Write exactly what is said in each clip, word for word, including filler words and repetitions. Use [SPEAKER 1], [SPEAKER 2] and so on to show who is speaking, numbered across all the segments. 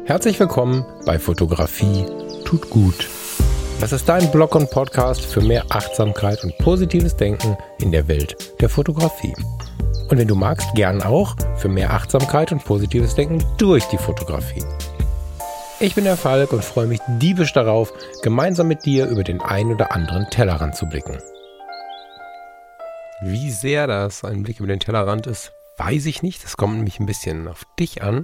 [SPEAKER 1] Herzlich willkommen bei Fotografie tut gut. Das ist dein Blog und Podcast für mehr Achtsamkeit und positives Denken in der Welt der Fotografie. Und wenn du magst, gern auch für mehr Achtsamkeit und positives Denken durch die Fotografie. Ich bin der Falk und freue mich diebisch darauf, gemeinsam mit dir über den ein oder anderen Tellerrand zu blicken. Wie sehr das ein Blick über den Tellerrand ist, weiß ich nicht. Das kommt nämlich ein bisschen auf dich an.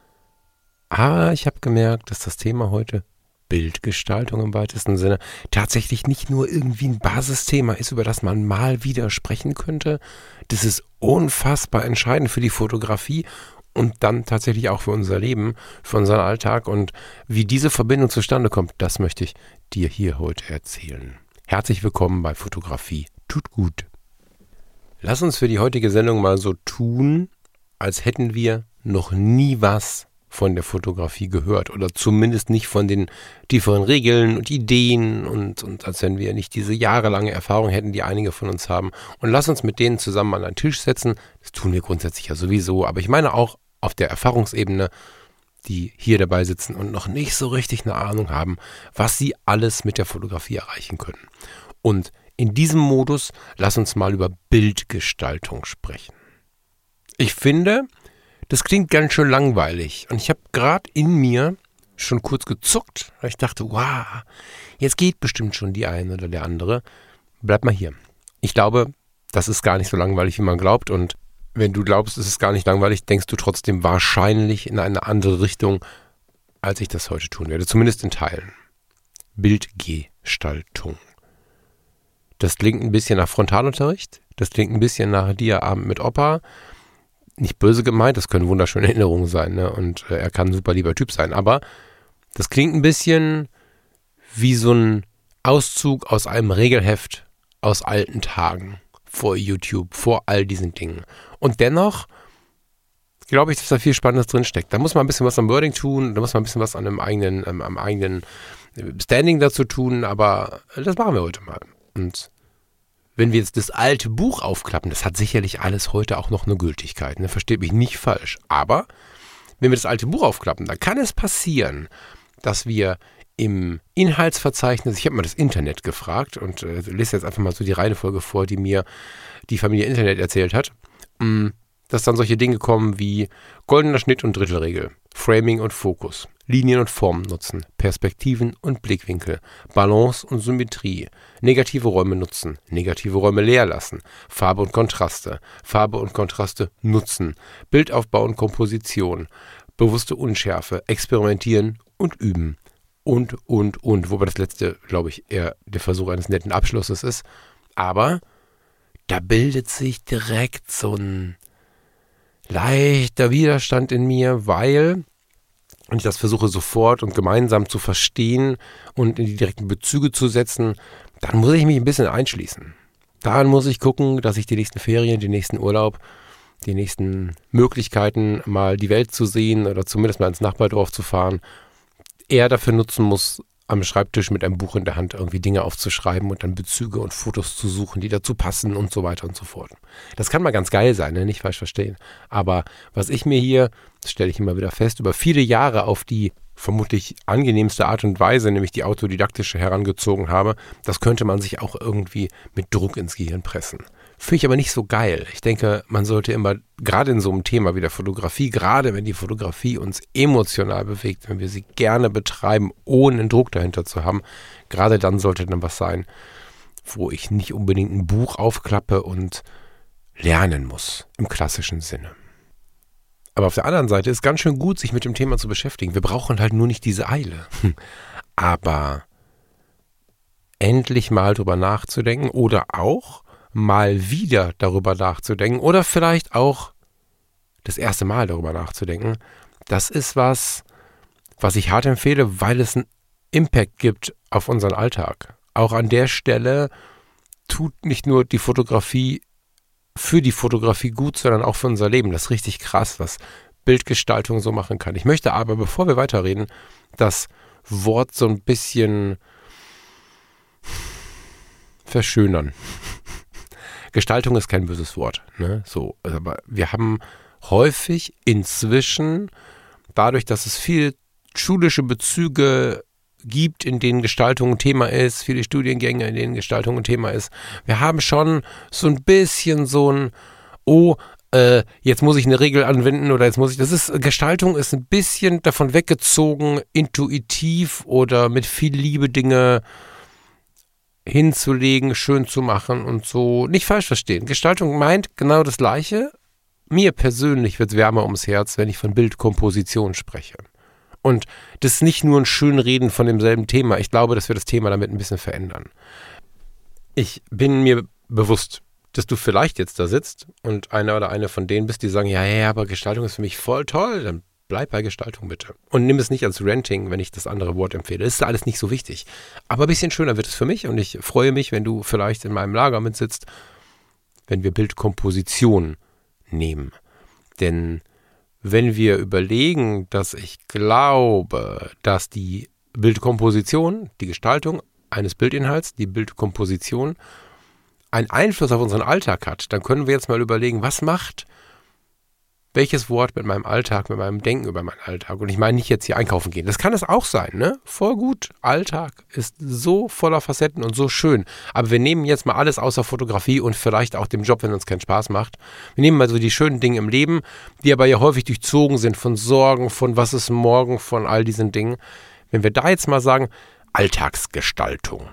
[SPEAKER 1] Aber ich habe gemerkt, dass das Thema heute Bildgestaltung im weitesten Sinne tatsächlich nicht nur irgendwie ein Basisthema ist, über das man mal wieder sprechen könnte. Das ist unfassbar entscheidend für die Fotografie und dann tatsächlich auch für unser Leben, für unseren Alltag. Und wie diese Verbindung zustande kommt, das möchte ich dir hier heute erzählen. Herzlich willkommen bei Fotografie tut gut. Lass uns für die heutige Sendung mal so tun, als hätten wir noch nie was von der Fotografie gehört oder zumindest nicht von den tieferen Regeln und Ideen und, und als wenn wir nicht diese jahrelange Erfahrung hätten, die einige von uns haben. Und lass uns mit denen zusammen an einen Tisch setzen. Das tun wir grundsätzlich ja sowieso, aber ich meine auch auf der Erfahrungsebene, die hier dabei sitzen und noch nicht so richtig eine Ahnung haben, was sie alles mit der Fotografie erreichen können. Und in diesem Modus lass uns mal über Bildgestaltung sprechen. Ich finde, das klingt ganz schön langweilig und ich habe gerade in mir schon kurz gezuckt, weil ich dachte, wow, jetzt geht bestimmt schon die eine oder der andere. Bleib mal hier. Ich glaube, das ist gar nicht so langweilig, wie man glaubt, und wenn du glaubst, es ist gar nicht langweilig, denkst du trotzdem wahrscheinlich in eine andere Richtung, als ich das heute tun werde, zumindest in Teilen. Bildgestaltung. Das klingt ein bisschen nach Frontalunterricht, das klingt ein bisschen nach Dia-Abend mit Opa. Nicht böse gemeint, das können wunderschöne Erinnerungen sein, ne? Und äh, er kann ein super lieber Typ sein, aber das klingt ein bisschen wie so ein Auszug aus einem Regelheft aus alten Tagen vor YouTube, vor all diesen Dingen. Und dennoch glaube ich, dass da viel Spannendes drinsteckt. Da muss man ein bisschen was am Wording tun, da muss man ein bisschen was an einem eigenen, ähm, am eigenen Standing dazu tun, aber das machen wir heute mal. Und wenn wir jetzt das alte Buch aufklappen, das hat sicherlich alles heute auch noch eine Gültigkeit, ne? Versteht mich nicht falsch. Aber wenn wir das alte Buch aufklappen, dann kann es passieren, dass wir im Inhaltsverzeichnis, ich habe mal das Internet gefragt und äh, lese jetzt einfach mal so die Reihenfolge vor, die mir die Familie Internet erzählt hat, mh, dass dann solche Dinge kommen wie goldener Schnitt und Drittelregel, Framing und Fokus, Linien und Formen nutzen, Perspektiven und Blickwinkel, Balance und Symmetrie, negative Räume nutzen, negative Räume leer lassen, Farbe und Kontraste, Farbe und Kontraste nutzen, Bildaufbau und Komposition, bewusste Unschärfe, experimentieren und üben und, und, und. Wobei das letzte, glaube ich, eher der Versuch eines netten Abschlusses ist. Aber da bildet sich direkt so ein leichter Widerstand in mir, weil, und ich das versuche sofort und gemeinsam zu verstehen und in die direkten Bezüge zu setzen, dann muss ich mich ein bisschen einschließen. Dann muss ich gucken, dass ich die nächsten Ferien, den nächsten Urlaub, die nächsten Möglichkeiten, mal die Welt zu sehen oder zumindest mal ins Nachbardorf zu fahren, eher dafür nutzen muss, am Schreibtisch mit einem Buch in der Hand irgendwie Dinge aufzuschreiben und dann Bezüge und Fotos zu suchen, die dazu passen und so weiter und so fort. Das kann mal ganz geil sein, ne? Nicht falsch verstehen. Aber was ich mir hier, das stelle ich immer wieder fest, über viele Jahre auf die vermutlich angenehmste Art und Weise, nämlich die autodidaktische, herangezogen habe, das könnte man sich auch irgendwie mit Druck ins Gehirn pressen. Finde ich aber nicht so geil. Ich denke, man sollte immer, gerade in so einem Thema wie der Fotografie, gerade wenn die Fotografie uns emotional bewegt, wenn wir sie gerne betreiben, ohne einen Druck dahinter zu haben, gerade dann sollte dann was sein, wo ich nicht unbedingt ein Buch aufklappe und lernen muss, im klassischen Sinne. Aber auf der anderen Seite ist ganz schön gut, sich mit dem Thema zu beschäftigen. Wir brauchen halt nur nicht diese Eile. Aber endlich mal drüber nachzudenken oder auch mal wieder darüber nachzudenken oder vielleicht auch das erste Mal darüber nachzudenken, das ist was, was ich hart empfehle, weil es einen Impact gibt auf unseren Alltag. Auch an der Stelle tut nicht nur die Fotografie für die Fotografie gut, sondern auch für unser Leben. Das ist richtig krass, was Bildgestaltung so machen kann. Ich möchte aber, bevor wir weiterreden, das Wort so ein bisschen verschönern. Gestaltung ist kein böses Wort, ne? So, aber wir haben häufig inzwischen, dadurch, dass es viel schulische Bezüge gibt, in denen Gestaltung ein Thema ist, viele Studiengänge, in denen Gestaltung ein Thema ist. Wir haben schon so ein bisschen so ein, oh, äh, jetzt muss ich eine Regel anwenden oder jetzt muss ich, das ist, Gestaltung ist ein bisschen davon weggezogen, intuitiv oder mit viel Liebe Dinge hinzulegen, schön zu machen und so. Nicht falsch verstehen. Gestaltung meint genau das Gleiche. Mir persönlich wird es wärmer ums Herz, wenn ich von Bildkomposition spreche. Und das ist nicht nur ein Schönreden von demselben Thema. Ich glaube, dass wir das Thema damit ein bisschen verändern. Ich bin mir bewusst, dass du vielleicht jetzt da sitzt und einer oder eine von denen bist, die sagen, ja, ja, aber Gestaltung ist für mich voll toll. Dann bleib bei Gestaltung bitte. Und nimm es nicht als Renting, wenn ich das andere Wort empfehle. Das ist alles nicht so wichtig. Aber ein bisschen schöner wird es für mich und ich freue mich, wenn du vielleicht in meinem Lager mitsitzt, wenn wir Bildkomposition nehmen. Denn wenn wir überlegen, dass ich glaube, dass die Bildkomposition, die Gestaltung eines Bildinhalts, die Bildkomposition einen Einfluss auf unseren Alltag hat, dann können wir jetzt mal überlegen, was macht welches Wort mit meinem Alltag, mit meinem Denken über meinen Alltag. Und ich meine nicht jetzt hier einkaufen gehen. Das kann es auch sein, ne? Voll gut. Alltag ist so voller Facetten und so schön. Aber wir nehmen jetzt mal alles außer Fotografie und vielleicht auch dem Job, wenn uns keinen Spaß macht. Wir nehmen mal so die schönen Dinge im Leben, die aber ja häufig durchzogen sind von Sorgen, von was ist morgen, von all diesen Dingen. Wenn wir da jetzt mal sagen, Alltagsgestaltung.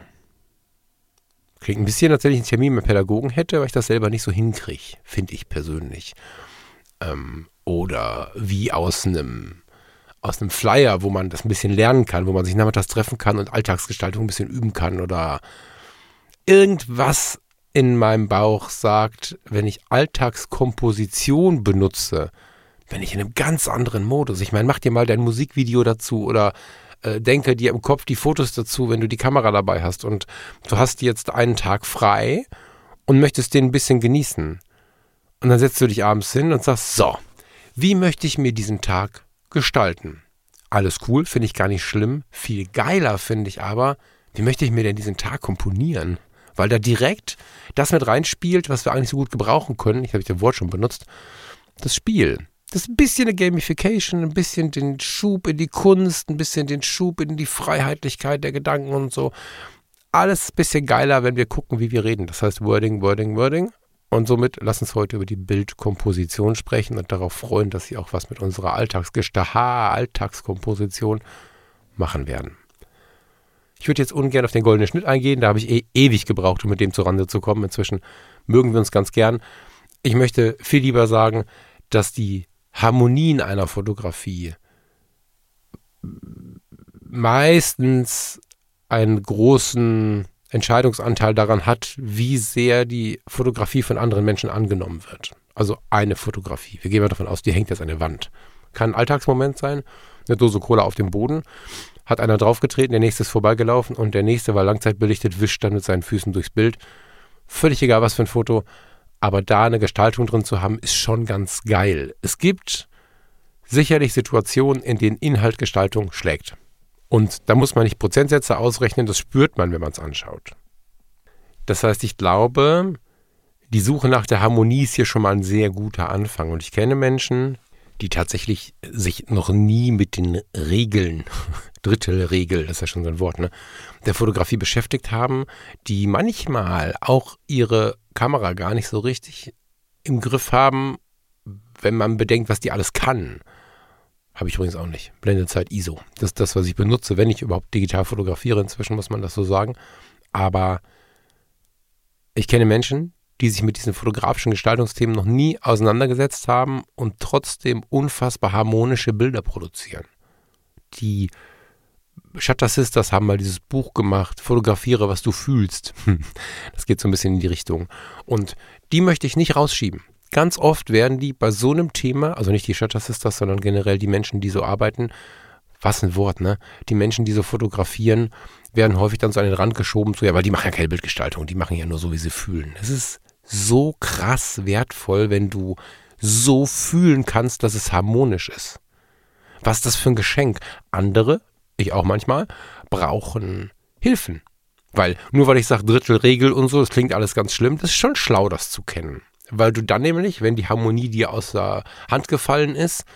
[SPEAKER 1] Klingt ein bisschen, als wenn ich einen Termin mit Pädagogen hätte, weil ich das selber nicht so hinkriege, finde ich persönlich. Ähm, oder wie aus einem aus einem Flyer, wo man das ein bisschen lernen kann, wo man sich nachmittags treffen kann und Alltagsgestaltung ein bisschen üben kann oder irgendwas in meinem Bauch sagt, wenn ich Alltagskomposition benutze, bin ich in einem ganz anderen Modus. Ich meine, mach dir mal dein Musikvideo dazu oder äh, denke dir im Kopf die Fotos dazu, wenn du die Kamera dabei hast und du hast jetzt einen Tag frei und möchtest den ein bisschen genießen. Und dann setzt du dich abends hin und sagst, so, wie möchte ich mir diesen Tag gestalten? Alles cool, finde ich gar nicht schlimm. Viel geiler finde ich aber, wie möchte ich mir denn diesen Tag komponieren? Weil da direkt das mit reinspielt, was wir eigentlich so gut gebrauchen können. Ich habe das Wort schon benutzt. Das Spiel. Das ist ein bisschen eine Gamification, ein bisschen den Schub in die Kunst, ein bisschen den Schub in die Freiheitlichkeit der Gedanken und so. Alles ein bisschen geiler, wenn wir gucken, wie wir reden. Das heißt Wording, Wording, Wording. Und somit lass uns heute über die Bildkomposition sprechen und darauf freuen, dass sie auch was mit unserer Alltagsgestalt, Alltagskomposition machen werden. Ich würde jetzt ungern auf den goldenen Schnitt eingehen, da habe ich eh ewig gebraucht, um mit dem zurande zu kommen. Inzwischen mögen wir uns ganz gern. Ich möchte viel lieber sagen, dass die Harmonien einer Fotografie meistens einen großen Entscheidungsanteil daran hat, wie sehr die Fotografie von anderen Menschen angenommen wird. Also eine Fotografie. Wir gehen mal davon aus, die hängt jetzt an der Wand. Kann ein Alltagsmoment sein, eine Dose Cola auf dem Boden, hat einer draufgetreten, der nächste ist vorbeigelaufen und der nächste war langzeitbelichtet, wischt dann mit seinen Füßen durchs Bild. Völlig egal, was für ein Foto, aber da eine Gestaltung drin zu haben, ist schon ganz geil. Es gibt sicherlich Situationen, in denen Inhalt Gestaltung schlägt. Und da muss man nicht Prozentsätze ausrechnen, das spürt man, wenn man es anschaut. Das heißt, ich glaube, die Suche nach der Harmonie ist hier schon mal ein sehr guter Anfang. Und ich kenne Menschen, die tatsächlich sich noch nie mit den Regeln, Drittelregel, das ist ja schon so ein Wort, ne, der Fotografie beschäftigt haben, die manchmal auch ihre Kamera gar nicht so richtig im Griff haben, wenn man bedenkt, was die alles kann. Habe ich übrigens auch nicht. Blendezeit I S O. Das ist das, was ich benutze, wenn ich überhaupt digital fotografiere. Inzwischen muss man das so sagen. Aber ich kenne Menschen, die sich mit diesen fotografischen Gestaltungsthemen noch nie auseinandergesetzt haben und trotzdem unfassbar harmonische Bilder produzieren. Die Shutter Sisters haben mal dieses Buch gemacht, Fotografiere, was du fühlst. Das geht so ein bisschen in die Richtung. Und die möchte ich nicht rausschieben. Ganz oft werden die bei so einem Thema, also nicht die Shutter Sisters, sondern generell die Menschen, die so arbeiten, was ein Wort, ne? Die Menschen, die so fotografieren, werden häufig dann so an den Rand geschoben, so, ja, weil die machen ja keine Bildgestaltung, die machen ja nur so, wie sie fühlen. Es ist so krass wertvoll, wenn du so fühlen kannst, dass es harmonisch ist. Was ist das für ein Geschenk? Andere, ich auch manchmal, brauchen Hilfen. Weil, nur weil ich sage Drittelregel und so, das klingt alles ganz schlimm, das ist schon schlau, das zu kennen. Weil du dann nämlich, wenn die Harmonie dir aus der Hand gefallen ist,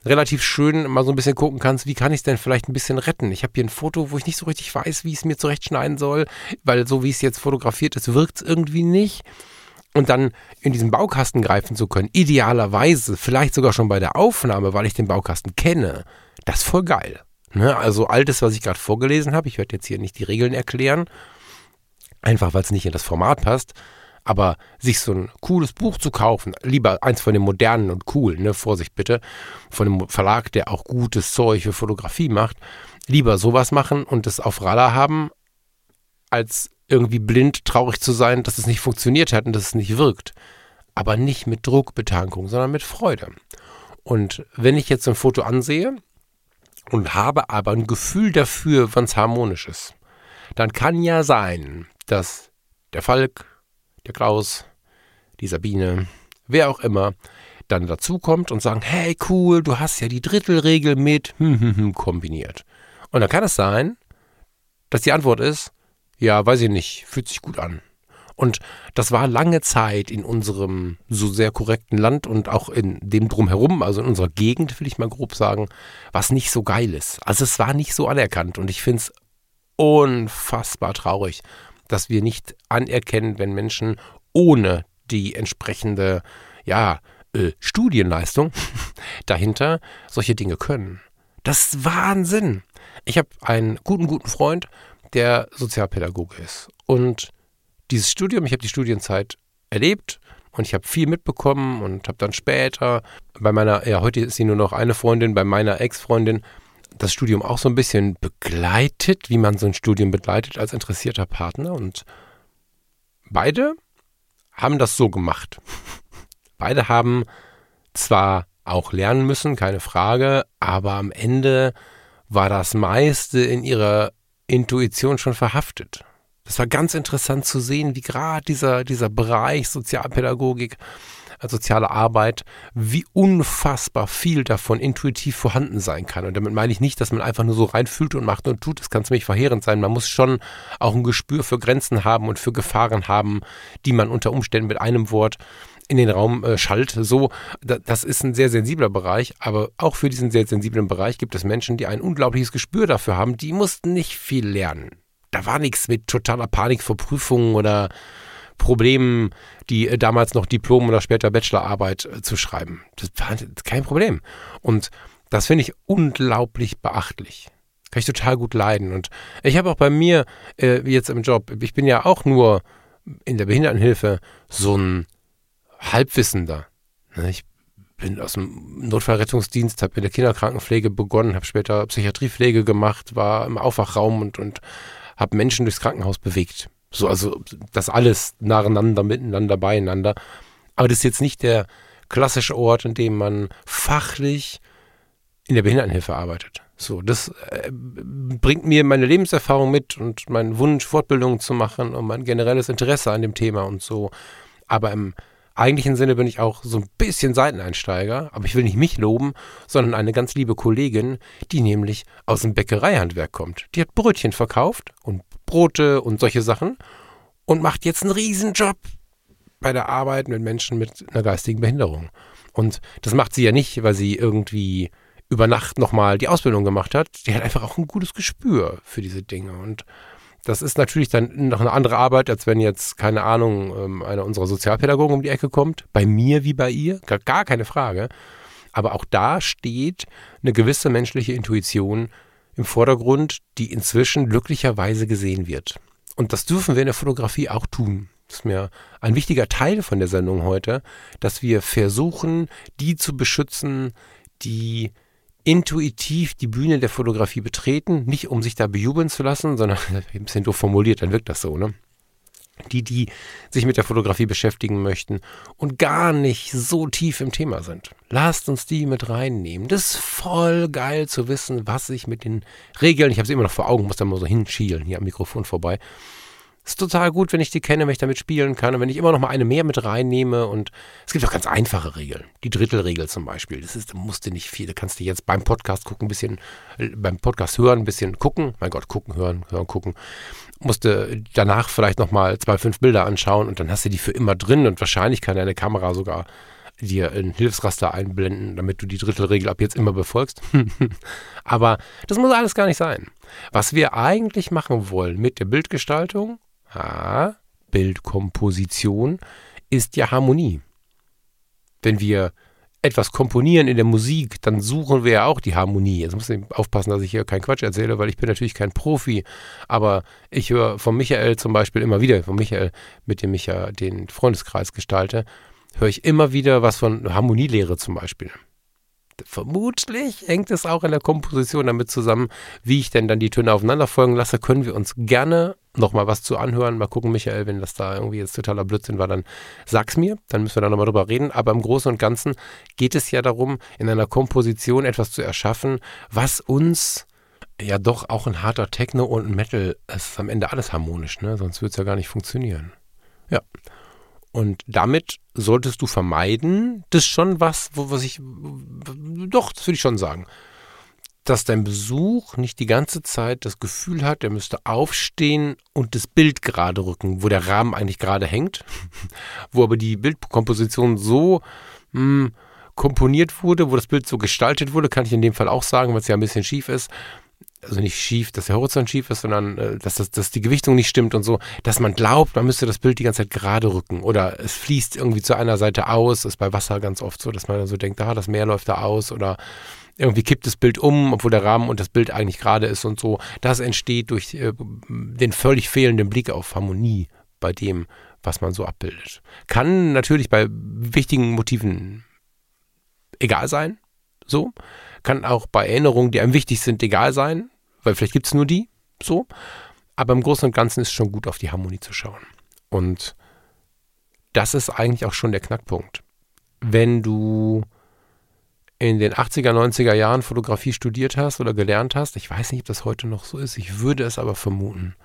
[SPEAKER 1] relativ schön mal so ein bisschen gucken kannst, wie kann ich es denn vielleicht ein bisschen retten. Ich habe hier ein Foto, wo ich nicht so richtig weiß, wie ich es mir zurechtschneiden soll, weil so wie es jetzt fotografiert ist, wirkt es irgendwie nicht. Und dann in diesen Baukasten greifen zu können, idealerweise, vielleicht sogar schon bei der Aufnahme, weil ich den Baukasten kenne, das ist voll geil. Ne? Also all das, was ich gerade vorgelesen habe, ich werde jetzt hier nicht die Regeln erklären, einfach weil es nicht in das Format passt, aber sich so ein cooles Buch zu kaufen, lieber eins von den modernen und coolen, ne, Vorsicht bitte, von einem Verlag, der auch gutes Zeug für Fotografie macht, lieber sowas machen und es auf Radar haben, als irgendwie blind traurig zu sein, dass es nicht funktioniert hat und dass es nicht wirkt. Aber nicht mit Druckbetankung, sondern mit Freude. Und wenn ich jetzt ein Foto ansehe und habe aber ein Gefühl dafür, wann es harmonisch ist, dann kann ja sein, dass der Falk, der Klaus, die Sabine, wer auch immer, dann dazukommt und sagen, hey cool, du hast ja die Drittelregel mit hm, hm, hm, kombiniert. Und dann kann es sein, dass die Antwort ist, ja, weiß ich nicht, fühlt sich gut an. Und das war lange Zeit in unserem so sehr korrekten Land und auch in dem Drumherum, also in unserer Gegend, will ich mal grob sagen, was nicht so geil ist. Also es war nicht so anerkannt und ich finde es unfassbar traurig, dass wir nicht anerkennen, wenn Menschen ohne die entsprechende, ja, äh, Studienleistung dahinter solche Dinge können. Das ist Wahnsinn. Ich habe einen guten, guten Freund, der Sozialpädagoge ist. Und dieses Studium, ich habe die Studienzeit erlebt und ich habe viel mitbekommen und habe dann später bei meiner, ja heute ist sie nur noch eine Freundin, bei meiner Ex-Freundin das Studium auch so ein bisschen begleitet, wie man so ein Studium begleitet als interessierter Partner. Und beide haben das so gemacht. Beide haben zwar auch lernen müssen, keine Frage, aber am Ende war das meiste in ihrer Intuition schon verhaftet. Das war ganz interessant zu sehen, wie gerade dieser, dieser Bereich Sozialpädagogik, soziale Arbeit, wie unfassbar viel davon intuitiv vorhanden sein kann. Und damit meine ich nicht, dass man einfach nur so reinfühlt und macht und tut. Das kann ziemlich verheerend sein. Man muss schon auch ein Gespür für Grenzen haben und für Gefahren haben, die man unter Umständen mit einem Wort in den Raum äh, schallt. So, da, das ist ein sehr sensibler Bereich, aber auch für diesen sehr sensiblen Bereich gibt es Menschen, die ein unglaubliches Gespür dafür haben. Die mussten nicht viel lernen. Da war nichts mit totaler Panik vor Prüfungen oder Problemen, die äh, damals noch Diplom oder später Bachelorarbeit äh, zu schreiben. Das war kein Problem. Und das finde ich unglaublich beachtlich. Kann ich total gut leiden. Und ich habe auch bei mir äh, jetzt im Job, ich bin ja auch nur in der Behindertenhilfe so ein Halbwissender. Ich bin aus dem Notfallrettungsdienst, habe in der Kinderkrankenpflege begonnen, habe später Psychiatriepflege gemacht, war im Aufwachraum und, und habe Menschen durchs Krankenhaus bewegt. So, also das alles nacheinander, miteinander, beieinander. Aber das ist jetzt nicht der klassische Ort, in dem man fachlich in der Behindertenhilfe arbeitet. So, das äh, bringt mir meine Lebenserfahrung mit und meinen Wunsch, Fortbildungen zu machen und mein generelles Interesse an dem Thema und so. Aber im eigentlichen Sinne bin ich auch so ein bisschen Seiteneinsteiger, aber ich will nicht mich loben, sondern eine ganz liebe Kollegin, die nämlich aus dem Bäckereihandwerk kommt. Die hat Brötchen verkauft und Brote und solche Sachen und macht jetzt einen Riesenjob bei der Arbeit mit Menschen mit einer geistigen Behinderung. Und das macht sie ja nicht, weil sie irgendwie über Nacht nochmal die Ausbildung gemacht hat. Die hat einfach auch ein gutes Gespür für diese Dinge. Und das ist natürlich dann noch eine andere Arbeit, als wenn jetzt, keine Ahnung, einer unserer Sozialpädagogen um die Ecke kommt. Bei mir wie bei ihr, gar, gar keine Frage. Aber auch da steht eine gewisse menschliche Intuition im Vordergrund, die inzwischen glücklicherweise gesehen wird. Und das dürfen wir in der Fotografie auch tun. Das ist mir ein wichtiger Teil von der Sendung heute, dass wir versuchen, die zu beschützen, die intuitiv die Bühne der Fotografie betreten, nicht um sich da bejubeln zu lassen, sondern ein bisschen doof formuliert, dann wirkt das so, ne? Die, die sich mit der Fotografie beschäftigen möchten und gar nicht so tief im Thema sind. Lasst uns die mit reinnehmen. Das ist voll geil zu wissen, was ich mit den Regeln, ich habe sie immer noch vor Augen, muss da mal so hinschielen, hier am Mikrofon vorbei. Ist total gut, wenn ich die kenne, wenn ich damit spielen kann und wenn ich immer noch mal eine mehr mit reinnehme. Und es gibt auch ganz einfache Regeln. Die Drittelregel zum Beispiel. Das ist, da musst du nicht viel. Da kannst du jetzt beim Podcast gucken, ein bisschen, beim Podcast hören, ein bisschen gucken. Mein Gott, gucken, hören, hören, gucken. Musst du danach vielleicht noch mal zwei, fünf Bilder anschauen und dann hast du die für immer drin und wahrscheinlich kann deine Kamera sogar dir ein Hilfsraster einblenden, damit du die Drittelregel ab jetzt immer befolgst. Aber das muss alles gar nicht sein. Was wir eigentlich machen wollen mit der Bildgestaltung, ah, Bildkomposition, ist ja Harmonie. Wenn wir etwas komponieren in der Musik, dann suchen wir ja auch die Harmonie. Jetzt muss ich aufpassen, dass ich hier keinen Quatsch erzähle, weil ich bin natürlich kein Profi, aber ich höre von Michael zum Beispiel immer wieder, von Michael, mit dem ich ja den Freundeskreis gestalte, höre ich immer wieder was von Harmonielehre zum Beispiel. Vermutlich hängt es auch in der Komposition damit zusammen, wie ich denn dann die Töne aufeinander folgen lasse. Können wir uns gerne nochmal was zu anhören. Mal gucken, Michael, wenn das da irgendwie jetzt totaler Blödsinn war, dann sag's mir. Dann müssen wir da nochmal drüber reden. Aber im Großen und Ganzen geht es ja darum, in einer Komposition etwas zu erschaffen, was uns ja doch auch ein harter Techno und ein Metal, es ist am Ende alles harmonisch, ne? Sonst würde es ja gar nicht funktionieren. Ja. Und damit solltest du vermeiden, das ist schon was, wo was ich, doch, das würde ich schon sagen, dass dein Besuch nicht die ganze Zeit das Gefühl hat, er müsste aufstehen und das Bild gerade rücken, wo der Rahmen eigentlich gerade hängt, wo aber die Bildkomposition so mh, komponiert wurde, wo das Bild so gestaltet wurde, kann ich in dem Fall auch sagen, weil es ja ein bisschen schief ist. Also nicht schief, dass der Horizont schief ist, sondern äh, dass, das, dass die Gewichtung nicht stimmt und so, dass man glaubt, man müsste das Bild die ganze Zeit gerade rücken oder es fließt irgendwie zu einer Seite aus, ist bei Wasser ganz oft so, dass man dann so denkt, ah, das Meer läuft da aus oder irgendwie kippt das Bild um, obwohl der Rahmen und das Bild eigentlich gerade ist und so. Das entsteht durch äh, den völlig fehlenden Blick auf Harmonie bei dem, was man so abbildet. Kann natürlich bei wichtigen Motiven egal sein, so. Kann auch bei Erinnerungen, die einem wichtig sind, egal sein, weil vielleicht gibt es nur die, so. Aber im Großen und Ganzen ist es schon gut, auf die Harmonie zu schauen. Und das ist eigentlich auch schon der Knackpunkt. Wenn du in den achtziger, neunziger Jahren Fotografie studiert hast oder gelernt hast, ich weiß nicht, ob das heute noch so ist, ich würde es aber vermuten,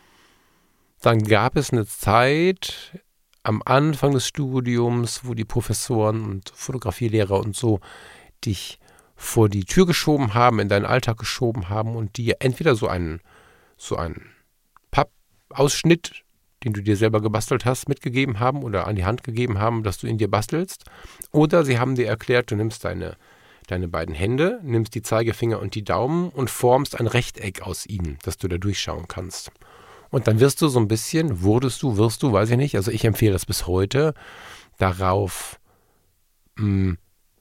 [SPEAKER 1] dann gab es eine Zeit am Anfang des Studiums, wo die Professoren und Fotografielehrer und so dich vor die Tür geschoben haben, in deinen Alltag geschoben haben und dir entweder so einen, so einen Pappausschnitt, den du dir selber gebastelt hast, mitgegeben haben oder an die Hand gegeben haben, dass du ihn dir bastelst. Oder sie haben dir erklärt, du nimmst deine, deine beiden Hände, nimmst die Zeigefinger und die Daumen und formst ein Rechteck aus ihnen, dass du da durchschauen kannst. Und dann wirst du so ein bisschen, wurdest du, wirst du, weiß ich nicht, also ich empfehle das bis heute, darauf mh,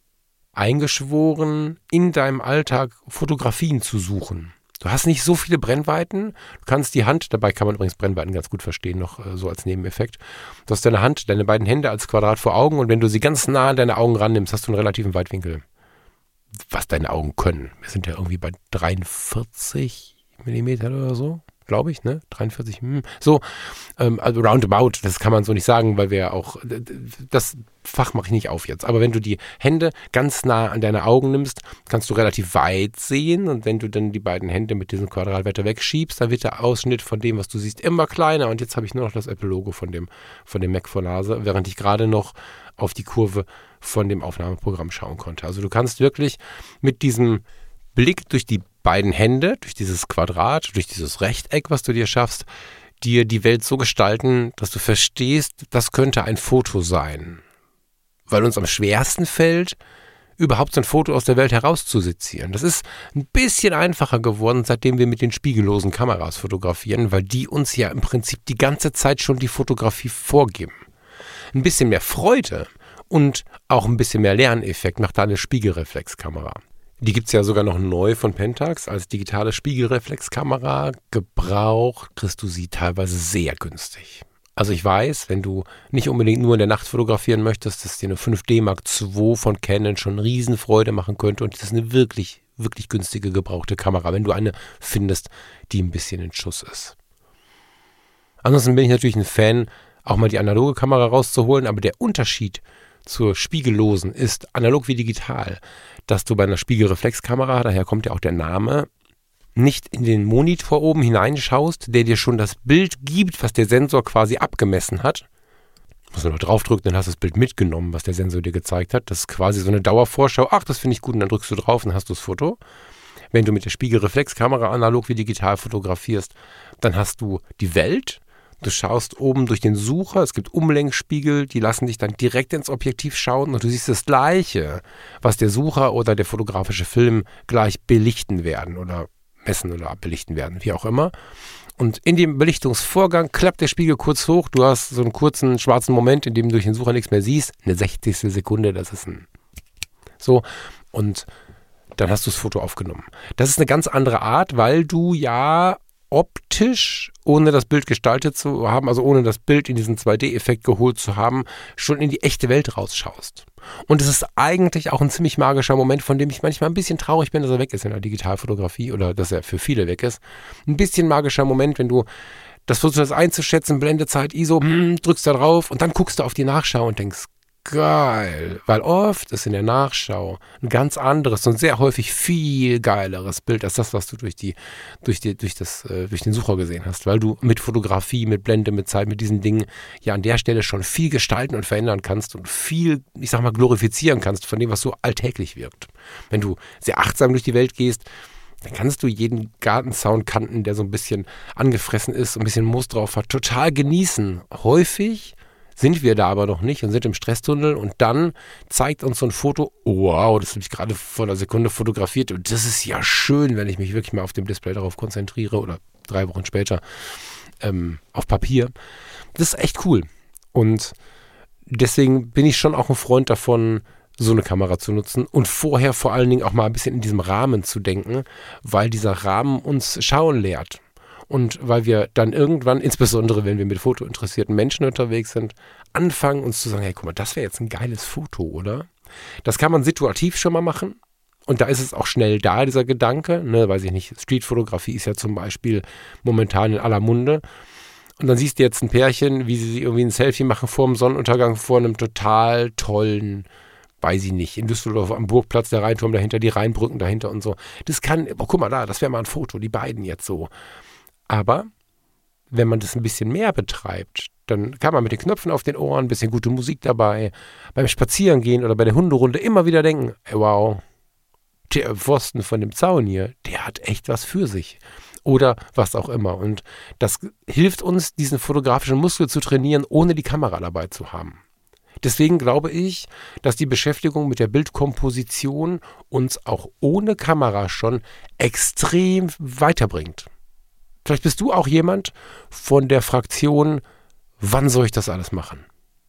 [SPEAKER 1] eingeschworen, in deinem Alltag Fotografien zu suchen. Du hast nicht so viele Brennweiten, du kannst die Hand, dabei kann man übrigens Brennweiten ganz gut verstehen, noch äh, so als Nebeneffekt. Du hast deine Hand, deine beiden Hände als Quadrat vor Augen und wenn du sie ganz nah an deine Augen rannimmst, hast du einen relativen Weitwinkel. Was deine Augen können. Wir sind ja irgendwie bei dreiundvierzig Millimeter oder so, glaube ich, ne? dreiundvierzig, hm. so, ähm, also roundabout, das kann man so nicht sagen, weil wir ja auch, das Fach mache ich nicht auf jetzt, aber wenn du die Hände ganz nah an deine Augen nimmst, kannst du relativ weit sehen und wenn du dann die beiden Hände mit diesem Quadrat weiter wegschiebst, dann wird der Ausschnitt von dem, was du siehst, immer kleiner und jetzt habe ich nur noch das Apple-Logo von dem, von dem Mac vor Nase, während ich gerade noch auf die Kurve von dem Aufnahmeprogramm schauen konnte. Also du kannst wirklich mit diesem Blick durch die beiden Hände, durch dieses Quadrat, durch dieses Rechteck, was du dir schaffst, dir die Welt so gestalten, dass du verstehst, das könnte ein Foto sein. Weil uns am schwersten fällt, überhaupt so ein Foto aus der Welt herauszusezieren. Das ist ein bisschen einfacher geworden, seitdem wir mit den spiegellosen Kameras fotografieren, weil die uns ja im Prinzip die ganze Zeit schon die Fotografie vorgeben. Ein bisschen mehr Freude und auch ein bisschen mehr Lerneffekt macht da eine Spiegelreflexkamera. Die gibt es ja sogar noch neu von Pentax als digitale Spiegelreflexkamera. Gebraucht kriegst du sie teilweise sehr günstig. Also ich weiß, wenn du nicht unbedingt nur in der Nacht fotografieren möchtest, dass dir eine fünf D Mark zwei von Canon schon Riesenfreude machen könnte. Und das ist eine wirklich, wirklich günstige gebrauchte Kamera, wenn du eine findest, die ein bisschen in Schuss ist. Ansonsten bin ich natürlich ein Fan, auch mal die analoge Kamera rauszuholen, aber der Unterschied zur spiegellosen ist, analog wie digital, dass du bei einer Spiegelreflexkamera, daher kommt ja auch der Name, nicht in den Monitor oben hineinschaust, der dir schon das Bild gibt, was der Sensor quasi abgemessen hat. Du musst nur noch draufdrücken, dann hast du das Bild mitgenommen, was der Sensor dir gezeigt hat. Das ist quasi so eine Dauervorschau. Ach, das finde ich gut und dann drückst du drauf und dann hast du das Foto. Wenn du mit der Spiegelreflexkamera analog wie digital fotografierst, dann hast du die Welt. Du schaust oben durch den Sucher, es gibt Umlenkspiegel, die lassen dich dann direkt ins Objektiv schauen und du siehst das Gleiche, was der Sucher oder der fotografische Film gleich belichten werden oder messen oder abbelichten werden, wie auch immer. Und in dem Belichtungsvorgang klappt der Spiegel kurz hoch, du hast so einen kurzen schwarzen Moment, in dem du durch den Sucher nichts mehr siehst, eine sechzigstel Sekunde, das ist ein so und dann hast du das Foto aufgenommen. Das ist eine ganz andere Art, weil du ja optisch, ohne das Bild gestaltet zu haben, also ohne das Bild in diesen zwei D-Effekt geholt zu haben, schon in die echte Welt rausschaust. Und es ist eigentlich auch ein ziemlich magischer Moment, von dem ich manchmal ein bisschen traurig bin, dass er weg ist in der Digitalfotografie oder dass er für viele weg ist. Ein bisschen magischer Moment, wenn du das versuchst einzuschätzen, Blendezeit, I S O, hm, drückst da drauf und dann guckst du auf die Nachschau und denkst, geil, weil oft ist in der Nachschau ein ganz anderes und sehr häufig viel geileres Bild als das, was du durch die, durch die, durch das, äh, durch den Sucher gesehen hast, weil du mit Fotografie, mit Blende, mit Zeit, mit diesen Dingen ja an der Stelle schon viel gestalten und verändern kannst und viel, ich sag mal, glorifizieren kannst von dem, was so alltäglich wirkt. Wenn du sehr achtsam durch die Welt gehst, dann kannst du jeden Gartenzaun kanten, der so ein bisschen angefressen ist, ein bisschen Moos drauf hat, total genießen. Häufig sind wir da aber noch nicht und sind im Stresstunnel und dann zeigt uns so ein Foto, oh, wow, das habe ich gerade vor einer Sekunde fotografiert und das ist ja schön, wenn ich mich wirklich mal auf dem Display darauf konzentriere oder drei Wochen später ähm, auf Papier. Das ist echt cool und deswegen bin ich schon auch ein Freund davon, so eine Kamera zu nutzen und vorher vor allen Dingen auch mal ein bisschen in diesem Rahmen zu denken, weil dieser Rahmen uns schauen lehrt. Und weil wir dann irgendwann, insbesondere wenn wir mit fotointeressierten Menschen unterwegs sind, anfangen uns zu sagen, hey, guck mal, das wäre jetzt ein geiles Foto, oder? Das kann man situativ schon mal machen. Und da ist es auch schnell da, dieser Gedanke. Ne, weiß ich nicht, Streetfotografie ist ja zum Beispiel momentan in aller Munde. Und dann siehst du jetzt ein Pärchen, wie sie irgendwie ein Selfie machen vor dem Sonnenuntergang, vor einem total tollen, weiß ich nicht, in Düsseldorf am Burgplatz, der Rheinturm dahinter, die Rheinbrücken dahinter und so. Das kann, oh, guck mal da, das wäre mal ein Foto, die beiden jetzt so. Aber wenn man das ein bisschen mehr betreibt, dann kann man mit den Knöpfen auf den Ohren, ein bisschen gute Musik dabei, beim Spazierengehen oder bei der Hunderunde immer wieder denken, ey, wow, der Pfosten von dem Zaun hier, der hat echt was für sich. Oder was auch immer. Und das hilft uns, diesen fotografischen Muskel zu trainieren, ohne die Kamera dabei zu haben. Deswegen glaube ich, dass die Beschäftigung mit der Bildkomposition uns auch ohne Kamera schon extrem weiterbringt. Vielleicht bist du auch jemand von der Fraktion, wann soll ich das alles machen?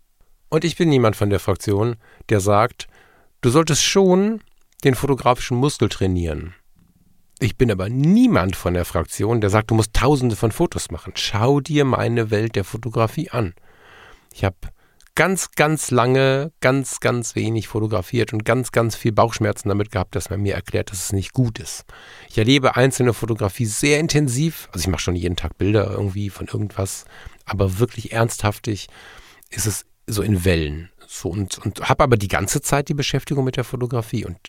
[SPEAKER 1] Und ich bin jemand von der Fraktion, der sagt, du solltest schon den fotografischen Muskel trainieren. Ich bin aber niemand von der Fraktion, der sagt, du musst tausende von Fotos machen. Schau dir meine Welt der Fotografie an. Ich habe ganz, ganz lange, ganz, ganz wenig fotografiert und ganz, ganz viel Bauchschmerzen damit gehabt, dass man mir erklärt, dass es nicht gut ist. Ich erlebe einzelne Fotografie sehr intensiv. Also ich mache schon jeden Tag Bilder irgendwie von irgendwas, aber wirklich ernsthaftig ist es so in Wellen. So und, und habe aber die ganze Zeit die Beschäftigung mit der Fotografie. Und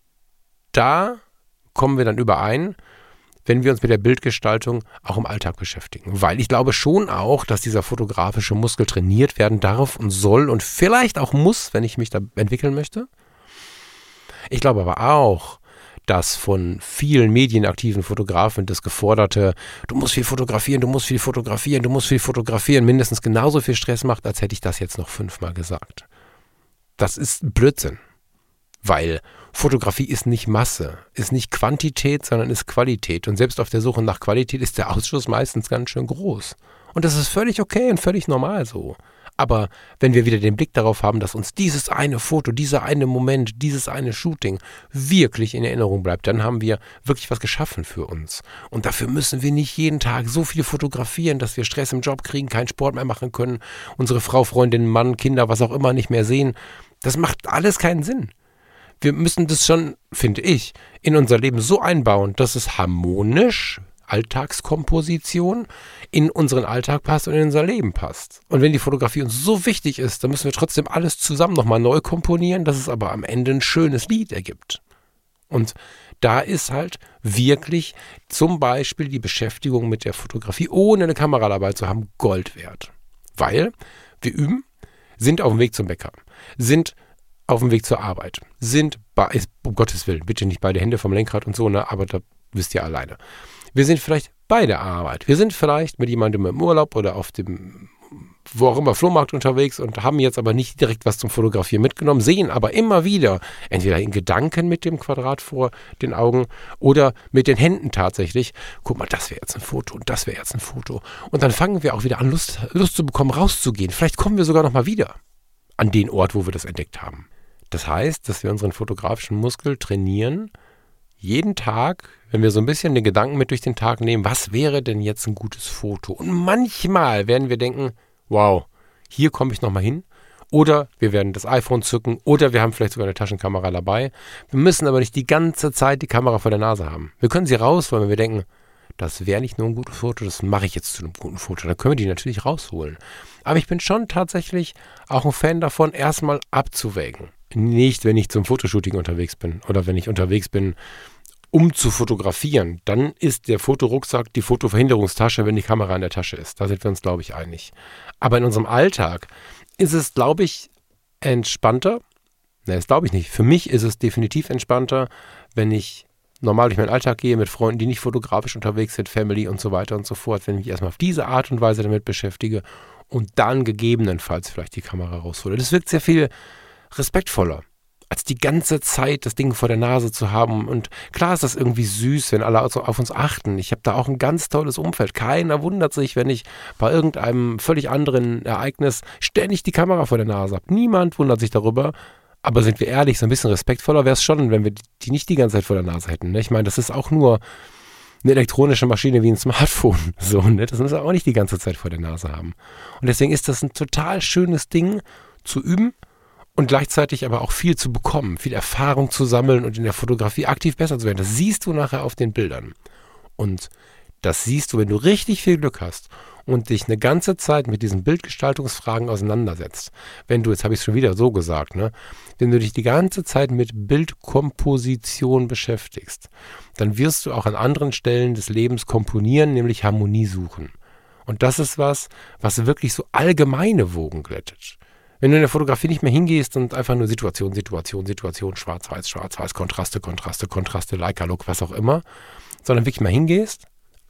[SPEAKER 1] da kommen wir dann überein, wenn wir uns mit der Bildgestaltung auch im Alltag beschäftigen. Weil ich glaube schon auch, dass dieser fotografische Muskel trainiert werden darf und soll und vielleicht auch muss, wenn ich mich da entwickeln möchte. Ich glaube aber auch, dass von vielen medienaktiven Fotografen das geforderte, du musst viel fotografieren, du musst viel fotografieren, du musst viel fotografieren, mindestens genauso viel Stress macht, als hätte ich das jetzt noch fünfmal gesagt. Das ist Blödsinn. Weil Fotografie ist nicht Masse, ist nicht Quantität, sondern ist Qualität. Und selbst auf der Suche nach Qualität ist der Ausschuss meistens ganz schön groß. Und das ist völlig okay und völlig normal so. Aber wenn wir wieder den Blick darauf haben, dass uns dieses eine Foto, dieser eine Moment, dieses eine Shooting wirklich in Erinnerung bleibt, dann haben wir wirklich was geschaffen für uns. Und dafür müssen wir nicht jeden Tag so viel fotografieren, dass wir Stress im Job kriegen, keinen Sport mehr machen können, unsere Frau, Freundin, Mann, Kinder, was auch immer nicht mehr sehen. Das macht alles keinen Sinn. Wir müssen das schon, finde ich, in unser Leben so einbauen, dass es harmonisch, Alltagskomposition, in unseren Alltag passt und in unser Leben passt. Und wenn die Fotografie uns so wichtig ist, dann müssen wir trotzdem alles zusammen nochmal neu komponieren, dass es aber am Ende ein schönes Lied ergibt. Und da ist halt wirklich zum Beispiel die Beschäftigung mit der Fotografie, ohne eine Kamera dabei zu haben, Gold wert. Weil wir üben, sind auf dem Weg zum Bäcker, sind auf dem Weg zur Arbeit, sind, bei, um Gottes Willen, bitte nicht beide Hände vom Lenkrad und so, ne, aber da wisst ihr alleine. Wir sind vielleicht bei der Arbeit. Wir sind vielleicht mit jemandem im Urlaub oder auf dem, wo auch immer, Flohmarkt unterwegs und haben jetzt aber nicht direkt was zum Fotografieren mitgenommen, sehen aber immer wieder, entweder in Gedanken mit dem Quadrat vor den Augen oder mit den Händen tatsächlich, guck mal, das wäre jetzt ein Foto und das wäre jetzt ein Foto. Und dann fangen wir auch wieder an, Lust, Lust zu bekommen, rauszugehen. Vielleicht kommen wir sogar nochmal wieder an den Ort, wo wir das entdeckt haben. Das heißt, dass wir unseren fotografischen Muskel trainieren, jeden Tag, wenn wir so ein bisschen den Gedanken mit durch den Tag nehmen, was wäre denn jetzt ein gutes Foto? Und manchmal werden wir denken, wow, hier komme ich nochmal hin. Oder wir werden das iPhone zücken oder wir haben vielleicht sogar eine Taschenkamera dabei. Wir müssen aber nicht die ganze Zeit die Kamera vor der Nase haben. Wir können sie rausholen, wenn wir denken, das wäre nicht nur ein gutes Foto, das mache ich jetzt zu einem guten Foto. Dann können wir die natürlich rausholen. Aber ich bin schon tatsächlich auch ein Fan davon, erstmal abzuwägen. Nicht, wenn ich zum Fotoshooting unterwegs bin oder wenn ich unterwegs bin, um zu fotografieren. Dann ist der Fotorucksack die Fotoverhinderungstasche, wenn die Kamera in der Tasche ist. Da sind wir uns, glaube ich, einig. Aber in unserem Alltag ist es, glaube ich, entspannter. Ne, das glaube ich nicht. Für mich ist es definitiv entspannter, wenn ich normal durch meinen Alltag gehe mit Freunden, die nicht fotografisch unterwegs sind, Family und so weiter und so fort, wenn ich mich erstmal auf diese Art und Weise damit beschäftige und dann gegebenenfalls vielleicht die Kamera raushole. Das wirkt sehr viel respektvoller, als die ganze Zeit das Ding vor der Nase zu haben. Und klar ist das irgendwie süß, wenn alle auf uns achten. Ich habe da auch ein ganz tolles Umfeld. Keiner wundert sich, wenn ich bei irgendeinem völlig anderen Ereignis ständig die Kamera vor der Nase habe. Niemand wundert sich darüber. Aber sind wir ehrlich, so ein bisschen respektvoller wäre es schon, wenn wir die nicht die ganze Zeit vor der Nase hätten. Ne? Ich meine, das ist auch nur eine elektronische Maschine wie ein Smartphone. So, ne? Das müssen wir auch nicht die ganze Zeit vor der Nase haben. Und deswegen ist das ein total schönes Ding zu üben. Und gleichzeitig aber auch viel zu bekommen, viel Erfahrung zu sammeln und in der Fotografie aktiv besser zu werden. Das siehst du nachher auf den Bildern. Und das siehst du, wenn du richtig viel Glück hast und dich eine ganze Zeit mit diesen Bildgestaltungsfragen auseinandersetzt. Wenn du, jetzt habe ich es schon wieder so gesagt, ne, wenn du dich die ganze Zeit mit Bildkomposition beschäftigst, dann wirst du auch an anderen Stellen des Lebens komponieren, nämlich Harmonie suchen. Und das ist was, was wirklich so allgemeine Wogen glättet. Wenn du in der Fotografie nicht mehr hingehst und einfach nur Situation, Situation, Situation, Schwarz-Weiß, Schwarz-Weiß, Kontraste, Kontraste, Kontraste, Leica-Look, was auch immer, sondern wirklich mal hingehst,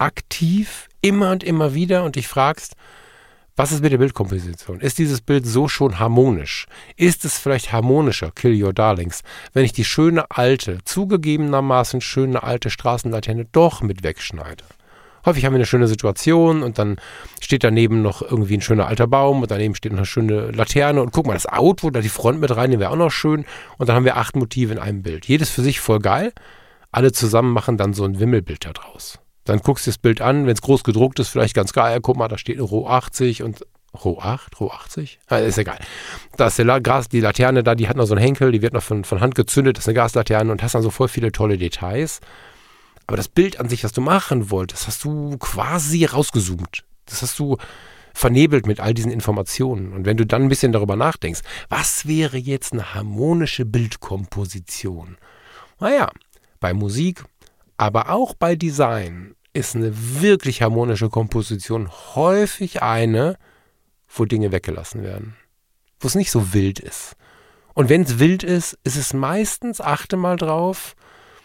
[SPEAKER 1] aktiv, immer und immer wieder und dich fragst, was ist mit der Bildkomposition? Ist dieses Bild so schon harmonisch? Ist es vielleicht harmonischer, Kill Your Darlings, wenn ich die schöne alte, zugegebenermaßen schöne alte Straßenlaterne doch mit wegschneide? Häufig haben wir eine schöne Situation und dann steht daneben noch irgendwie ein schöner alter Baum und daneben steht noch eine schöne Laterne und guck mal, das Auto, da die Front mit rein, die wäre auch noch schön und dann haben wir acht Motive in einem Bild. Jedes für sich voll geil, alle zusammen machen dann so ein Wimmelbild da draus. Dann guckst du das Bild an, wenn es groß gedruckt ist, vielleicht ganz geil, guck mal, da steht eine RAW achtzig und RAW acht, RAW achtzig? Ja, ist egal. Da ist der Gas, die Laterne da, die hat noch so einen Henkel, die wird noch von, von Hand gezündet, das ist eine Gaslaterne und hast dann so voll viele tolle Details. Aber das Bild an sich, was du machen wolltest, hast du quasi rausgezoomt. Das hast du vernebelt mit all diesen Informationen. Und wenn du dann ein bisschen darüber nachdenkst, was wäre jetzt eine harmonische Bildkomposition? Naja, bei Musik, aber auch bei Design ist eine wirklich harmonische Komposition häufig eine, wo Dinge weggelassen werden. Wo es nicht so wild ist. Und wenn es wild ist, ist es meistens, achte mal drauf,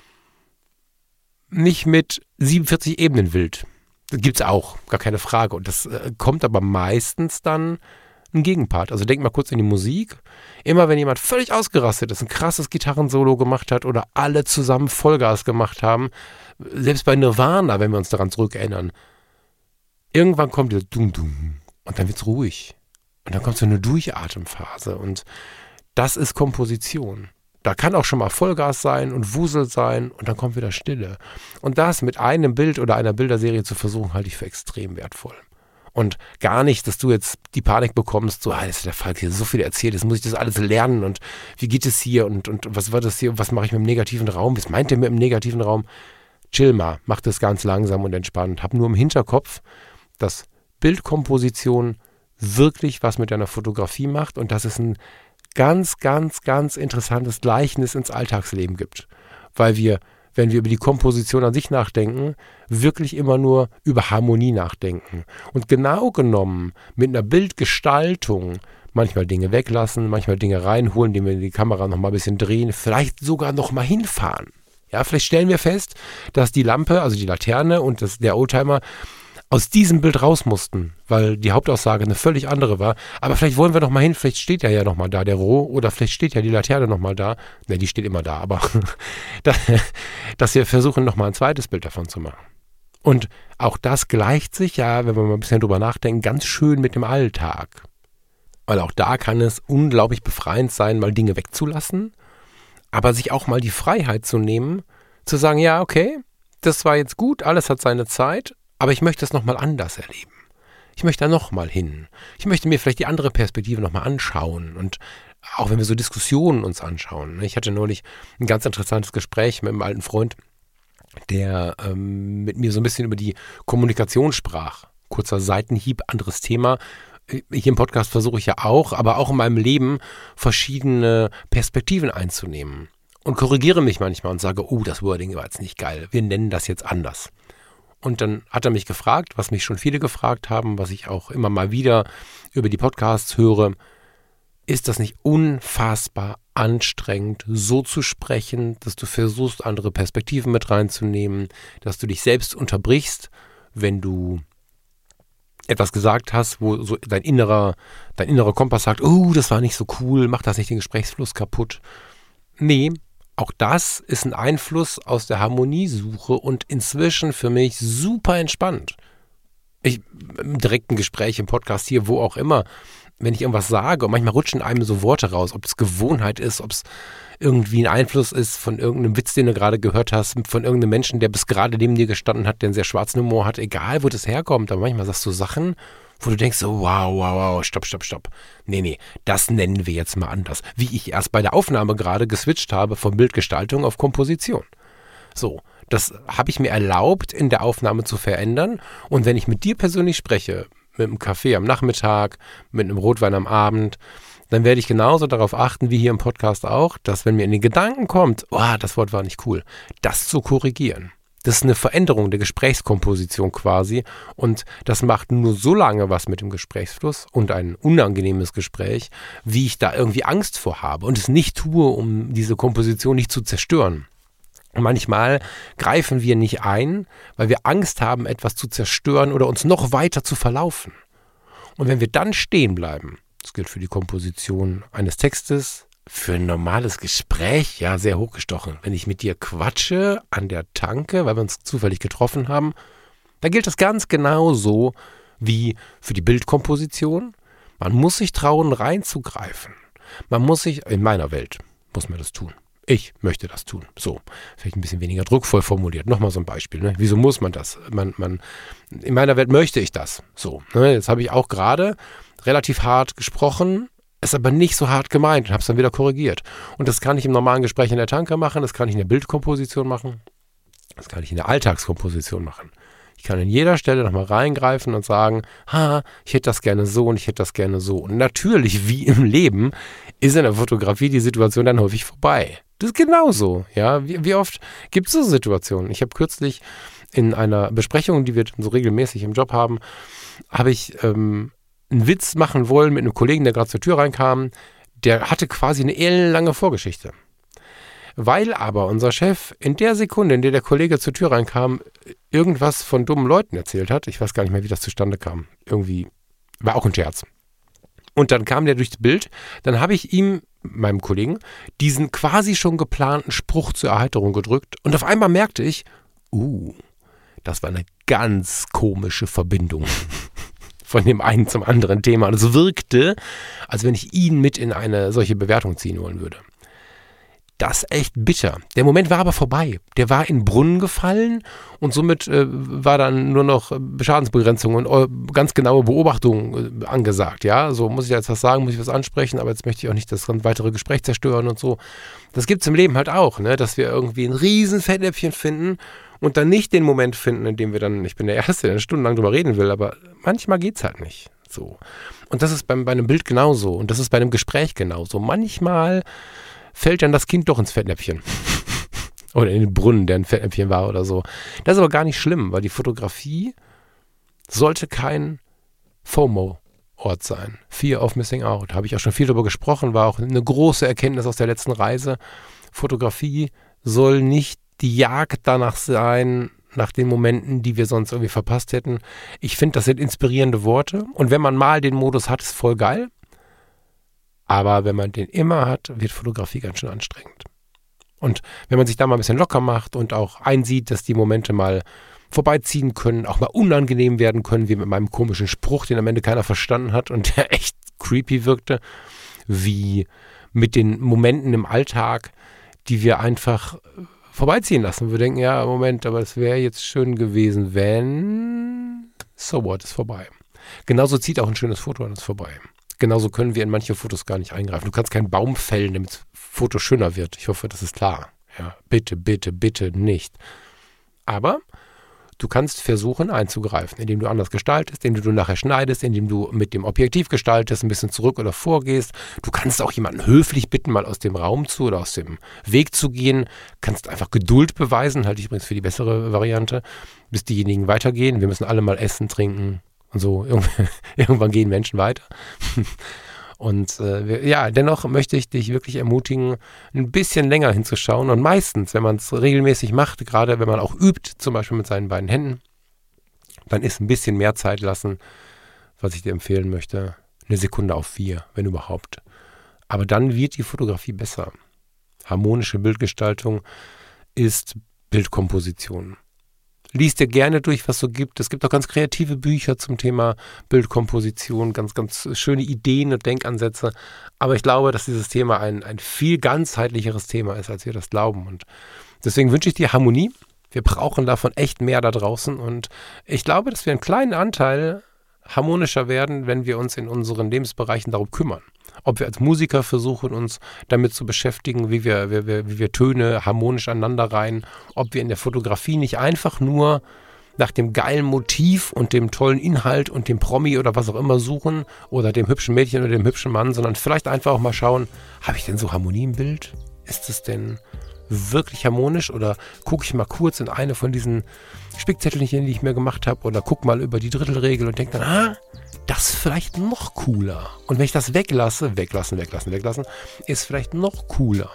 [SPEAKER 1] nicht mit siebenundvierzig Ebenen wild. Das gibt es auch, gar keine Frage. Und das äh, kommt aber meistens dann ein Gegenpart. Also denk mal kurz in die Musik. Immer wenn jemand völlig ausgerastet ist, ein krasses Gitarrensolo gemacht hat oder alle zusammen Vollgas gemacht haben, selbst bei Nirvana, wenn wir uns daran zurückerinnern, irgendwann kommt der Dum-Dum und dann wird es ruhig. Und dann kommt so eine Durchatemphase und das ist Komposition. Da kann auch schon mal Vollgas sein und Wusel sein und dann kommt wieder Stille. Und das mit einem Bild oder einer Bilderserie zu versuchen, halte ich für extrem wertvoll. Und gar nicht, dass du jetzt die Panik bekommst, so, ah, das ist der Falk hier so viel erzählt, jetzt muss ich das alles lernen und wie geht es hier und, und was war das hier, was mache ich mit dem negativen Raum, was meint der mit dem negativen Raum? Chill mal, mach das ganz langsam und entspannt. Hab nur im Hinterkopf, dass Bildkomposition wirklich was mit deiner Fotografie macht und dass es ein ganz, ganz, ganz interessantes Gleichnis ins Alltagsleben gibt. Weil wir, wenn wir über die Komposition an sich nachdenken, wirklich immer nur über Harmonie nachdenken. Und genau genommen mit einer Bildgestaltung manchmal Dinge weglassen, manchmal Dinge reinholen, indem wir die Kamera noch mal ein bisschen drehen, vielleicht sogar noch mal hinfahren. Ja, vielleicht stellen wir fest, dass die Lampe, also die Laterne und das, der Oldtimer aus diesem Bild raus mussten, weil die Hauptaussage eine völlig andere war. Aber vielleicht wollen wir noch mal hin, vielleicht steht er ja noch mal da, der Roh, oder vielleicht steht ja die Laterne noch mal da. Ne, die steht immer da, aber dass wir versuchen, noch mal ein zweites Bild davon zu machen. Und auch das gleicht sich ja, wenn wir mal ein bisschen drüber nachdenken, ganz schön mit dem Alltag. Weil auch da kann es unglaublich befreiend sein, mal Dinge wegzulassen, aber sich auch mal die Freiheit zu nehmen, zu sagen, ja, okay, das war jetzt gut, alles hat seine Zeit, aber ich möchte es nochmal anders erleben. Ich möchte da nochmal hin. Ich möchte mir vielleicht die andere Perspektive nochmal anschauen. Und auch wenn wir so Diskussionen uns anschauen. Ich hatte neulich ein ganz interessantes Gespräch mit einem alten Freund, der ähm, mit mir so ein bisschen über die Kommunikation sprach. Kurzer Seitenhieb, anderes Thema. Hier im Podcast versuche ich ja auch, aber auch in meinem Leben verschiedene Perspektiven einzunehmen. Und korrigiere mich manchmal und sage, oh, das Wording war jetzt nicht geil. Wir nennen das jetzt anders. Und dann hat er mich gefragt, was mich schon viele gefragt haben, was ich auch immer mal wieder über die Podcasts höre, ist das nicht unfassbar anstrengend, so zu sprechen, dass du versuchst, andere Perspektiven mit reinzunehmen, dass du dich selbst unterbrichst, wenn du etwas gesagt hast, wo so dein innerer, dein innerer Kompass sagt, oh, das war nicht so cool, mach das nicht den Gesprächsfluss kaputt. Nee, auch das ist ein Einfluss aus der Harmoniesuche und inzwischen für mich super entspannt. Ich, im direkten Gespräch, im Podcast hier, wo auch immer, wenn ich irgendwas sage und manchmal rutschen einem so Worte raus, ob es Gewohnheit ist, ob es irgendwie ein Einfluss ist von irgendeinem Witz, den du gerade gehört hast, von irgendeinem Menschen, der bis gerade neben dir gestanden hat, der einen sehr schwarzen Humor hat, egal wo das herkommt, aber manchmal sagst du Sachen, wo du denkst so, wow, wow, wow, stopp, stopp, stopp. Nee, nee, das nennen wir jetzt mal anders. Wie ich erst bei der Aufnahme gerade geswitcht habe von Bildgestaltung auf Komposition. So, das habe ich mir erlaubt, in der Aufnahme zu verändern. Und wenn ich mit dir persönlich spreche, mit einem Kaffee am Nachmittag, mit einem Rotwein am Abend, dann werde ich genauso darauf achten, wie hier im Podcast auch, dass wenn mir in den Gedanken kommt, oh, das Wort war nicht cool, das zu korrigieren. Das ist eine Veränderung der Gesprächskomposition quasi und das macht nur so lange was mit dem Gesprächsfluss und ein unangenehmes Gespräch, wie ich da irgendwie Angst vor habe und es nicht tue, um diese Komposition nicht zu zerstören. Manchmal greifen wir nicht ein, weil wir Angst haben, etwas zu zerstören oder uns noch weiter zu verlaufen. Und wenn wir dann stehen bleiben, das gilt für die Komposition eines Textes, für ein normales Gespräch, ja, sehr hochgestochen. Wenn ich mit dir quatsche an der Tanke, weil wir uns zufällig getroffen haben, dann gilt das ganz genauso wie für die Bildkomposition. Man muss sich trauen, reinzugreifen. Man muss sich, in meiner Welt muss man das tun. Ich möchte das tun. So, vielleicht ein bisschen weniger druckvoll formuliert. Nochmal so ein Beispiel. Ne? Wieso muss man das? Man, man, in meiner Welt möchte ich das. So, ne? Jetzt habe ich auch gerade relativ hart gesprochen, ist aber nicht so hart gemeint und habe es dann wieder korrigiert. Und das kann ich im normalen Gespräch in der Tanke machen, das kann ich in der Bildkomposition machen, das kann ich in der Alltagskomposition machen. Ich kann in jeder Stelle nochmal reingreifen und sagen, ha, ich hätte das gerne so und ich hätte das gerne so. Und natürlich, wie im Leben, ist in der Fotografie die Situation dann häufig vorbei. Das ist genauso, ja. Wie, wie oft gibt es so Situationen? Ich habe kürzlich in einer Besprechung, die wir so regelmäßig im Job haben, habe ich ähm, einen Witz machen wollen mit einem Kollegen, der gerade zur Tür reinkam. Der hatte quasi eine ellenlange Vorgeschichte. Weil aber unser Chef in der Sekunde, in der der Kollege zur Tür reinkam, irgendwas von dummen Leuten erzählt hat. Ich weiß gar nicht mehr, wie das zustande kam. Irgendwie, war auch ein Scherz. Und dann kam der durchs Bild. Dann habe ich ihm, meinem Kollegen, diesen quasi schon geplanten Spruch zur Erheiterung gedrückt. Und auf einmal merkte ich, uh, das war eine ganz komische Verbindung von dem einen zum anderen Thema. Und es wirkte, als wenn ich ihn mit in eine solche Bewertung ziehen wollen würde. Das ist echt bitter. Der Moment war aber vorbei. Der war in den Brunnen gefallen und somit äh, war dann nur noch Schadensbegrenzung und äh, ganz genaue Beobachtung äh, angesagt. Ja, so muss ich jetzt was sagen, muss ich was ansprechen, aber jetzt möchte ich auch nicht das weitere Gespräch zerstören und so. Das gibt es im Leben halt auch, ne? Dass wir irgendwie ein riesen Fettnäpfchen finden und dann nicht den Moment finden, in dem wir dann, ich bin der Erste, der eine Stunde lang drüber reden will, aber manchmal geht's halt nicht so. Und das ist beim, bei einem Bild genauso und das ist bei einem Gespräch genauso. Manchmal fällt dann das Kind doch ins Fettnäpfchen. Oder in den Brunnen, der ein Fettnäpfchen war oder so. Das ist aber gar nicht schlimm, weil die Fotografie sollte kein FOMO-Ort sein. Fear of Missing Out. Da habe ich auch schon viel darüber gesprochen, war auch eine große Erkenntnis aus der letzten Reise. Fotografie soll nicht die Jagd danach sein, nach den Momenten, die wir sonst irgendwie verpasst hätten. Ich finde, das sind inspirierende Worte. Und wenn man mal den Modus hat, ist voll geil. Aber wenn man den immer hat, wird Fotografie ganz schön anstrengend. Und wenn man sich da mal ein bisschen locker macht und auch einsieht, dass die Momente mal vorbeiziehen können, auch mal unangenehm werden können, wie mit meinem komischen Spruch, den am Ende keiner verstanden hat und der echt creepy wirkte, wie mit den Momenten im Alltag, die wir einfach vorbeiziehen lassen. Wir denken, ja, Moment, aber es wäre jetzt schön gewesen, wenn, so what, ist vorbei. Genauso zieht auch ein schönes Foto an uns vorbei. Genauso können wir in manche Fotos gar nicht eingreifen. Du kannst keinen Baum fällen, damit das Foto schöner wird. Ich hoffe, das ist klar. Ja, bitte, bitte, bitte nicht. Aber du kannst versuchen einzugreifen, indem du anders gestaltest, indem du nachher schneidest, indem du mit dem Objektiv gestaltest, ein bisschen zurück oder vorgehst. Du kannst auch jemanden höflich bitten, mal aus dem Raum zu oder aus dem Weg zu gehen. Kannst einfach Geduld beweisen, halte ich übrigens für die bessere Variante, bis diejenigen weitergehen. Wir müssen alle mal essen, trinken und so. Irgendwann gehen Menschen weiter. Und äh, ja, dennoch möchte ich dich wirklich ermutigen, ein bisschen länger hinzuschauen. Und meistens, wenn man es regelmäßig macht, gerade wenn man auch übt, zum Beispiel mit seinen beiden Händen, dann ist ein bisschen mehr Zeit lassen, was ich dir empfehlen möchte. Eine Sekunde auf vier, wenn überhaupt. Aber dann wird die Fotografie besser. Harmonische Bildgestaltung ist Bildkomposition. Lies dir gerne durch, was es so gibt. Es gibt auch ganz kreative Bücher zum Thema Bildkomposition, ganz, ganz schöne Ideen und Denkansätze. Aber ich glaube, dass dieses Thema ein, ein viel ganzheitlicheres Thema ist, als wir das glauben. Und deswegen wünsche ich dir Harmonie. Wir brauchen davon echt mehr da draußen. Und ich glaube, dass wir einen kleinen Anteil harmonischer werden, wenn wir uns in unseren Lebensbereichen darum kümmern. Ob wir als Musiker versuchen, uns damit zu beschäftigen, wie wir, wie wir, wie wir Töne harmonisch aneinander reihen, ob wir in der Fotografie nicht einfach nur nach dem geilen Motiv und dem tollen Inhalt und dem Promi oder was auch immer suchen oder dem hübschen Mädchen oder dem hübschen Mann, sondern vielleicht einfach auch mal schauen, habe ich denn so Harmonie im Bild? Ist es denn wirklich harmonisch oder gucke ich mal kurz in eine von diesen Spickzettelchen, die ich mir gemacht habe oder guck mal über die Drittelregel und denke dann, ah, das ist vielleicht noch cooler. Und wenn ich das weglasse, weglassen, weglassen, weglassen, ist vielleicht noch cooler.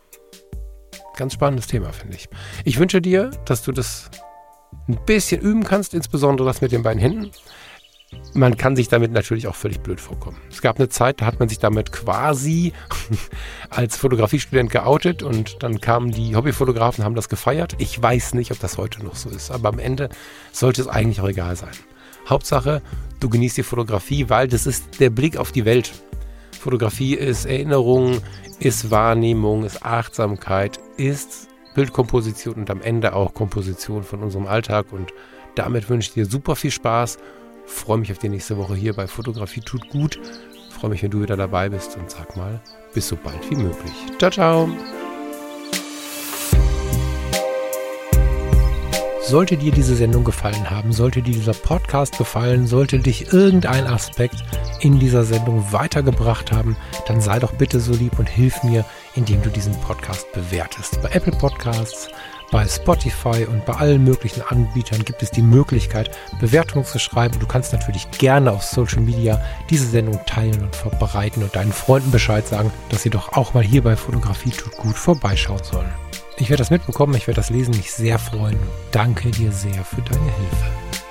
[SPEAKER 1] Ganz spannendes Thema, finde ich. Ich wünsche dir, dass du das ein bisschen üben kannst, insbesondere das mit den beiden Händen. Man kann sich damit natürlich auch völlig blöd vorkommen. Es gab eine Zeit, da hat man sich damit quasi als Fotografiestudent geoutet und dann kamen die Hobbyfotografen, haben das gefeiert. Ich weiß nicht, ob das heute noch so ist, aber am Ende sollte es eigentlich auch egal sein. Hauptsache, du genießt die Fotografie, weil das ist der Blick auf die Welt. Fotografie ist Erinnerung, ist Wahrnehmung, ist Achtsamkeit, ist Bildkomposition und am Ende auch Komposition von unserem Alltag. Und damit wünsche ich dir super viel Spaß. Freue mich auf die nächste Woche hier bei Fotografie tut gut. Freue mich, wenn du wieder dabei bist und sag mal, bis so bald wie möglich. Ciao, ciao. Sollte dir diese Sendung gefallen haben, sollte dir dieser Podcast gefallen, sollte dich irgendein Aspekt in dieser Sendung weitergebracht haben, dann sei doch bitte so lieb und hilf mir, indem du diesen Podcast bewertest. Bei Apple Podcasts, bei Spotify und bei allen möglichen Anbietern gibt es die Möglichkeit, Bewertungen zu schreiben. Du kannst natürlich gerne auf Social Media diese Sendung teilen und verbreiten und deinen Freunden Bescheid sagen, dass sie doch auch mal hier bei Fotografie tut gut vorbeischauen sollen. Ich werde das mitbekommen, ich werde das lesen, mich sehr freuen. Danke dir sehr für deine Hilfe.